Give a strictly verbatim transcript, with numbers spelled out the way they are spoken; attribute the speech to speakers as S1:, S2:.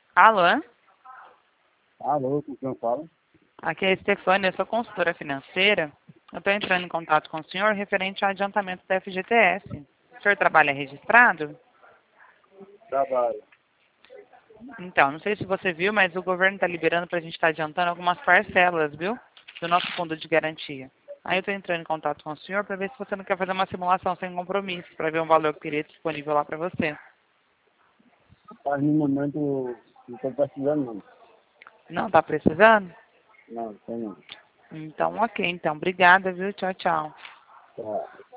S1: Alô?
S2: Alô, com quem fala?
S1: Aqui é a Stefânia, eu sou consultora financeira. Eu estou entrando em contato com o senhor referente ao adiantamento da F G T S. O senhor trabalha registrado?
S2: Trabalho.
S1: Então, não sei se você viu, mas o governo está liberando para a gente estar adiantando algumas parcelas, viu? Do nosso fundo de garantia. Aí eu estou entrando em contato com o senhor para ver se você não quer fazer uma simulação sem compromisso, para ver um valor que teria disponível lá para você.
S2: Mas no momento não estou precisando não.
S1: Não está precisando?
S2: Não, tem não.
S1: Então, ok. Então, obrigada, viu? Tchau, tchau.
S2: Tá.